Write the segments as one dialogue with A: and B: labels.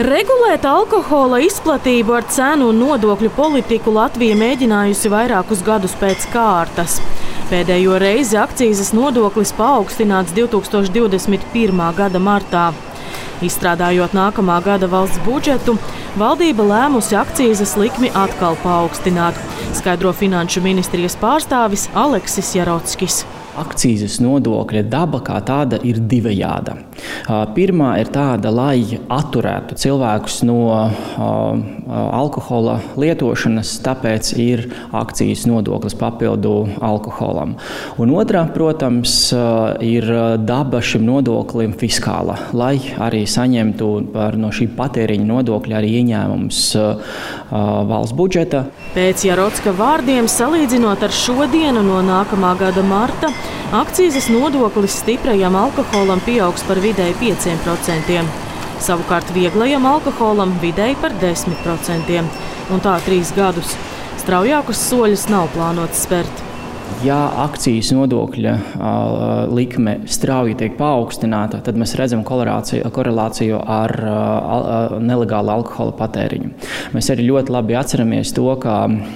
A: Regulēt alkohola izplatību ar cenu un nodokļu politiku Latvija mēģinājusi vairākus gadus pēc kārtas. Pēdējo reizi akcīzes nodoklis paaugstināts 2021. gada martā. Izstrādājot nākamā gada valsts budžetu, valdība lēmusi akcīzes likmi atkal paaugstināt, skaidro Finanšu ministrijas pārstāvis Aleksis Jarockis.
B: Akcīzes nodokļa daba kā tāda ir divējāda. Pirmā ir tāda, lai atturētu cilvēkus no alkohola lietošanas, tāpēc ir akcijas nodoklis papildu alkoholam. Un otrā, protams, ir daba šim nodoklim fiskāla, lai arī saņemtu no šī patēriņa nodokļa arī ieņēmums valsts budžeta.
A: Pēc Jarocka vārdiem, salīdzinot ar šodienu no nākamā gada marta, akcīzes nodoklis stiprajam alkoholam pieaugs par vidēji 5%, savukārt vieglajam alkoholam vidēji par 10%. Un tā 3 gadus. Straujākus soļus nav plānots spērt.
B: Ja akcijas nodokļa likme strauji tiek paaugstināta, tad mēs redzam korelāciju ar nelegālu alkohola patēriņu. Mēs arī ļoti labi atceramies to, ka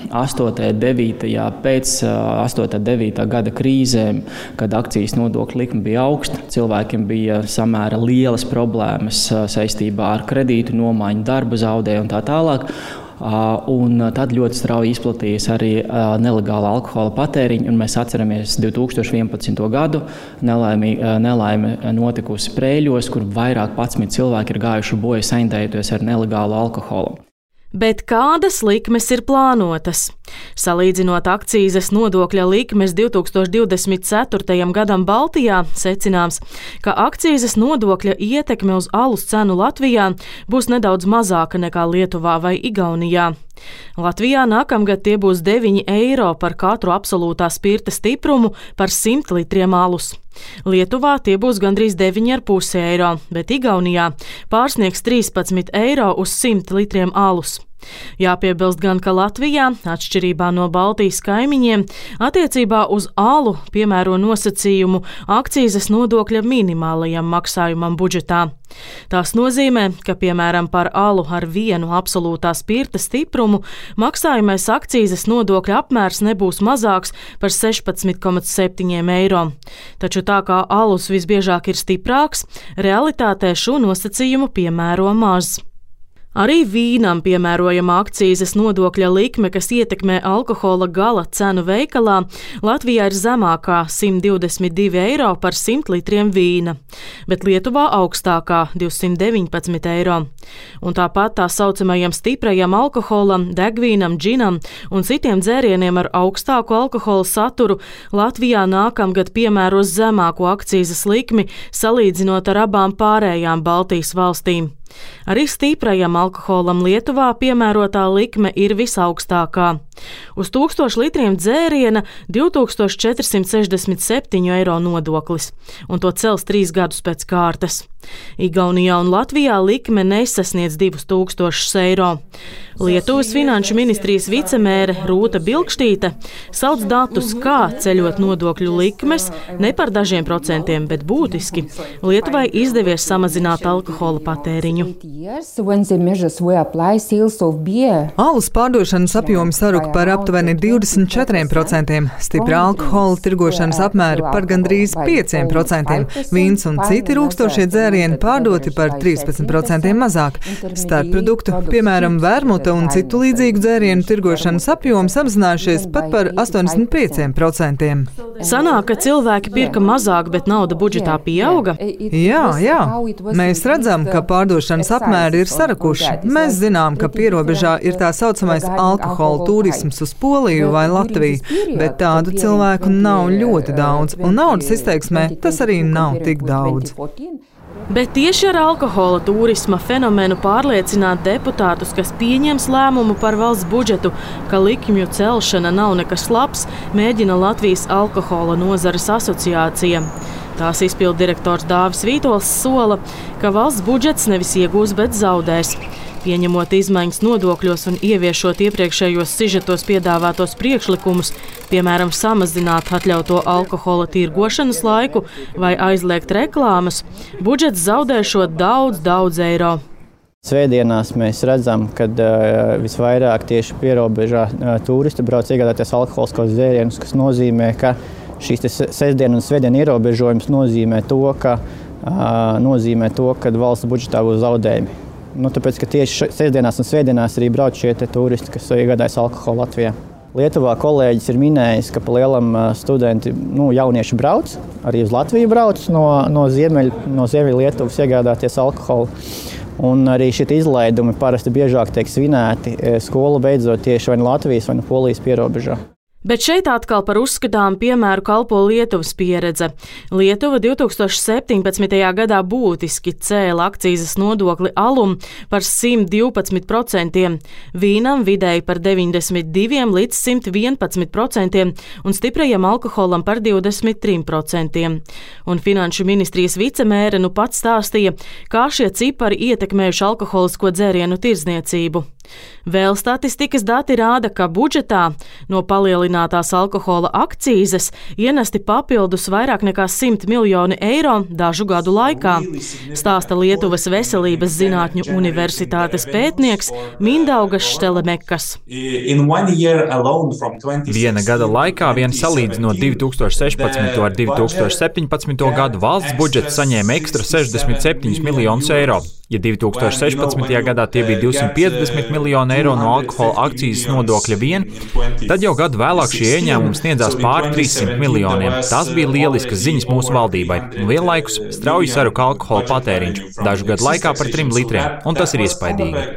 B: pēc 8.9. gada krīzēm, kad akcijas nodokļa likme bija augsta, cilvēkiem bija samēra lielas problēmas saistībā ar kredītu nomaiņu, darba zaudējumu un tā tālāk. Un tad ļoti strauji izplatījās arī nelegāla alkohola patēriņa, un mēs atceramies 2011. gadu nelaime notikusi Prēļos, kur vairāk 11 cilvēki ir gājuši bojā saindējoties ar nelegālu alkoholu.
A: Bet kādas likmes ir plānotas? Salīdzinot akcīzes nodokļa likmes 2024. gadam Baltijā, secināms, ka akcīzes nodokļa ietekme uz alus cenu Latvijā būs nedaudz mazāka nekā Lietuvā vai Igaunijā. Latvijā nākamgad tie būs 9 eiro par katru absolūtā spirta stiprumu par 100 litriem alus. Lietuvā tie būs gandrīz 9,5 eiro, bet Igaunijā pārsniegs 13 eiro uz 100 litriem alus. Jāpiebilst gan, ka Latvijā, atšķirībā no Baltijas kaimiņiem, attiecībā uz alu piemēro nosacījumu akcīzes nodokļa minimālajam maksājumam budžetā. Tas nozīmē, ka, piemēram, par alu ar 1 absolūtā spirta stiprumu maksājamais akcīzes nodokļa apmērs nebūs mazāks par 16,7 eiro. Taču tā kā alus visbiežāk ir stiprāks, realitātē šo nosacījumu piemēro maz. Arī vīnam piemērojama akcīzes nodokļa likme, kas ietekmē alkohola gala cenu veikalā, Latvijā ir zemākā 122 eiro par 100 litriem vīna, bet Lietuvā augstākā 219 eiro. Un tāpat tā saucamajam stiprajam alkoholam, degvīnam, džinam un citiem dzērieniem ar augstāku alkohola saturu Latvijā nākamgad piemēros zemāko akcīzes likmi, salīdzinot ar abām pārējām Baltijas valstīm. Arī stiprajam alkoholam Lietuvā piemērotā likme ir visaugstākā. Uz 1000 litriem dzēriena 2467 eiro nodoklis, un to cels 3 gadus pēc kārtas. Igaunijā un Latvijā likme nesasniedz 2000 eiro. Lietuvas Finanšu ministrijas vicemēre Rūta Bilkštīte sauc datus, kā ceļot nodokļu likmes ne par dažiem procentiem, bet būtiski. Lietuvai izdevies samazināt alkohola patēriņu.
C: Alus pārdošanas apjomi saruk par aptuveni 24%, stipra alkohola tirgošanas apmēri par gandrīz 5%, vīns un citi rūkstošie dzērieni pārdoti par 13% mazāk. Starpproduktu, piemēram, vermuta un citu līdzīgu dzērienu tirgošanas apjomi samazinājušies pat par 85%.
A: Sanāk, ka cilvēki pirka mazāk, bet nauda budžetā pieauga?
C: Jā. Mēs redzam, ka pārdošanas apmēri ir sarakuši. Mēs zinām, ka pierobežā ir tā saucamais alkohola turisms uz Poliju vai Latviju, bet tādu cilvēku nav ļoti daudz, un naudas izteiksmē tas arī nav tik daudz.
A: Bet tieši ar alkohola turisma fenomenu pārliecināt deputātus, kas pieņems lēmumu par valsts budžetu, ka likmju celšana nav nekas labs, mēģina Latvijas alkohola nozares asociācija. Tās izpilddirektors Dāvis Vītols sola, ka valsts budžets nevis iegūs, bet zaudēs. Pieņemot izmaiņas nodokļos un ieviešot iepriekšējos sižetos piedāvātos priekšlikumus, piemēram, samazināt atļauto alkohola tirgošanas laiku vai aizliegt reklāmas, budžets zaudēšot daudz eiro.
D: Svētdienās mēs redzam, ka visvairāk tieši pierobežā turisti brauc iegādāties alkoholiskos dzērienus, kas nozīmē, ka šīs sestdienu un svētdienu ierobežojums nozīmē to, ka valsts budžetā būs zaudējumi. Tāpēc, ka tieši sestdienās un svētdienās arī brauc šie turisti, kas iegādājas alkoholu Latvijā. Lietuvā kolēģis ir minējis, ka pa lielam studenti, jaunieši brauc, arī uz Latviju brauc no Ziemeļa Lietuvas iegādāties alkoholu. Un arī šie izlaidumi parasti biežāk tiek svinēti skolu beidzot tieši vai no Latvijas vai no Polijas pierobežā.
A: Bet šeit atkal par uzskatāmu piemēru kalpo Lietuvas pieredze. Lietuva 2017. gadā būtiski cēla akcīzes nodokli alum par 112%, vīnam vidēji par 92 līdz 111% un stiprajam alkoholam par 23%. Un Finanšu ministrijas vicemēre pats stāstīja, kā šie cipari ietekmējuši alkoholisko dzērienu tirdzniecību. Vēl statistikas dati rāda, ka budžetā no palielinātās alkohola akcīzes ienesti papildus vairāk nekā 100 miljoni eiro dažu gadu laikā, stāsta Lietuvas Veselības zinātņu universitātes pētnieks Mindaugas Štelemekas.
E: Viena gada laikā vien salīdzinot 2016. ar 2017. gadu valsts budžets saņēma ekstra 67 miljonus eiro. Ja 2016. gadā tie bija 250 miljoni eiro no alkohola akcīzes nodokļa vien, tad jau gadu vēlāk šie ieņēmumi sniedzās pāri 300 miljoniem. Tas bija lieliskas ziņas mūsu valdībai. Vienlaikus strauji saruka alkohola patēriņš, dažu gadu laikā par 3 litriem, un tas ir iespaidīgi.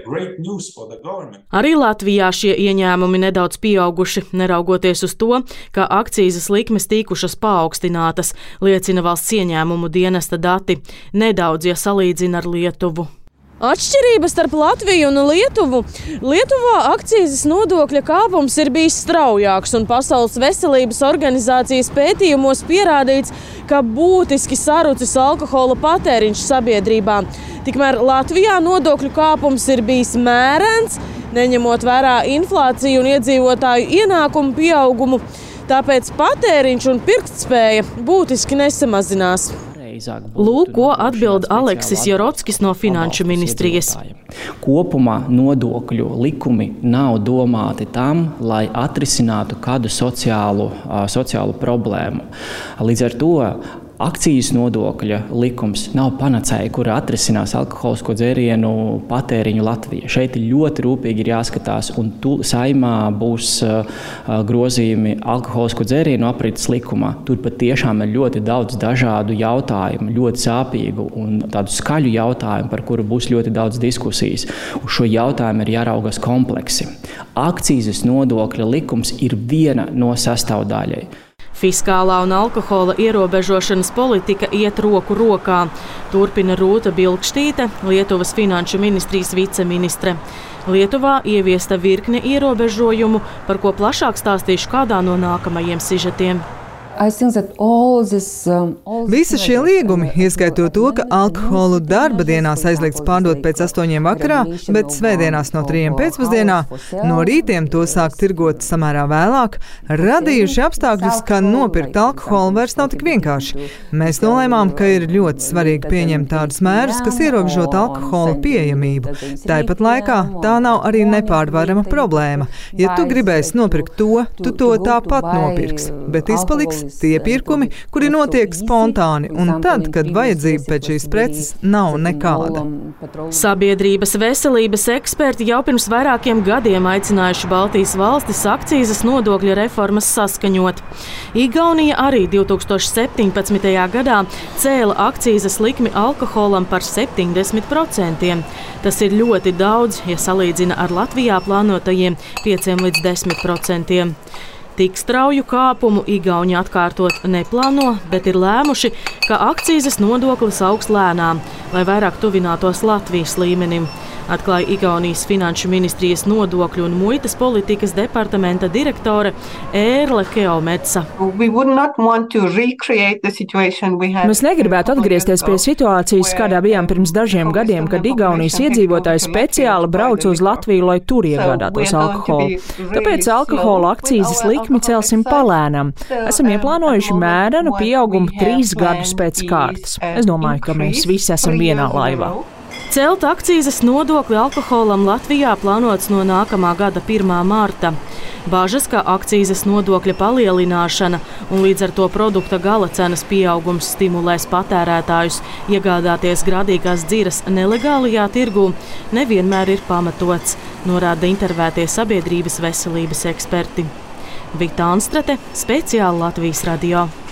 A: Arī Latvijā šie ieņēmumi nedaudz pieauguši, neraugoties uz to, ka akcīzes likmes tikušas paaugstinātas, liecina valsts ieņēmumu dienesta dati, nedaudz, ja salīdzina ar Lietuvu. Atšķirības starp Latviju un Lietuvu. Lietuvā akcīzes nodokļa kāpums ir bijis straujāks, un Pasaules veselības organizācijas pētījumos pierādīts, ka būtiski sarucis alkohola patēriņš sabiedrībā. Tikmēr Latvijā nodokļu kāpums ir bijis mērens, neņemot vērā inflāciju un iedzīvotāju ienākumu pieaugumu, tāpēc patēriņš un pirktspēja būtiski nesamazinās. Lūk, ko atbild Aleksis Jorotskis no Finanšu ministrijas.
B: Kopumā nodokļu likumi nav domāti tam, lai atrisinātu kādu sociālu problēmu. Līdz ar to akcijas nodokļa likums nav panacēja, kur atrisinās alkoholisko dzērienu patēriņu Latvijā. Šeit ļoti rūpīgi ir jāskatās, un Saeimā būs grozījumi alkoholisko dzērienu aprites likumā. Tur pat tiešām ir ļoti daudz dažādu jautājumu, ļoti sāpīgu un tādu skaļu jautājumu, par kuru būs ļoti daudz diskusijas. Uz šo jautājumu ir jāraugas kompleksi. Akcijas nodokļa likums ir viena no sastāvdaļai.
A: Fiskālā un alkohola ierobežošanas politika iet roku rokā, turpina Rūta Bilkštīte, Lietuvas Finanšu ministrijas viceministre. Lietuvā ieviesta virkne ierobežojumu, par ko plašāk stāstīšu kādā no nākamajiem sižetiem.
C: Visi šie liegumi, ieskaitot to, ka alkoholu darba dienās aizliegts pārdot pēc 8 vakarā, bet svētdienās no 3 pēcpusdienā, no rītiem to sāk tirgot samērā vēlāk, radījuši apstākļus, ka nopirkt alkoholu vairs nav tik vienkārši. Mēs nolēmām, ka ir ļoti svarīgi pieņemt tādus mērus, kas ierobežot alkohola pieejamību. Tāpat laikā tā nav arī nepārvarama problēma. Ja tu gribēsi nopirkt to, tu to tāpat nopirks, bet izpaliks tie pirkumi, kuri notiek spontāni, un tad, kad vajadzība pēc šīs preces nav nekāda.
A: Sabiedrības veselības eksperti jau pirms vairākiem gadiem aicinājuši Baltijas valstis akcīzes nodokļa reformas saskaņot. Igaunija arī 2017. gadā cēla akcīzes likmi alkoholam par 70%. Tas ir ļoti daudz, ja salīdzina ar Latvijā plānotajiem 5 līdz 10%. Tik strauju kāpumu Igauni atkārtot neplāno, bet ir lēmuši, ka akcīzes nodoklis augs lēnām, lai vairāk tuvinātos Latvijas līmenim, atklāja Igaunijas Finanšu ministrijas nodokļu un muitas politikas departamenta direktore Ērle Keometsa.
F: Mēs negribētu atgriezties pie situācijas, kādā bijām pirms dažiem gadiem, kad Igaunijas iedzīvotāji speciāli brauc uz Latviju, lai tur iegādātos alkoholu. Tāpēc alkohola akcīzes likmi celsim palēnām. Esam ieplānojuši mērenu pieaugumu 3 gadus pēc kārtas. Es domāju, ka mēs visi esam vienā laivā.
A: Celt akcīzes nodokli alkoholam Latvijā plānots no nākamā gada 1. marta. Bažas, ka akcīzes nodokļa palielināšana un līdz ar to produkta gala cenas pieaugums stimulēs patērētājus iegādāties grādīgās dziras nelegālajā tirgū, nevienmēr ir pamatots, norāda intervētie sabiedrības veselības eksperti. Vita Anstrate, speciāli Latvijas radio.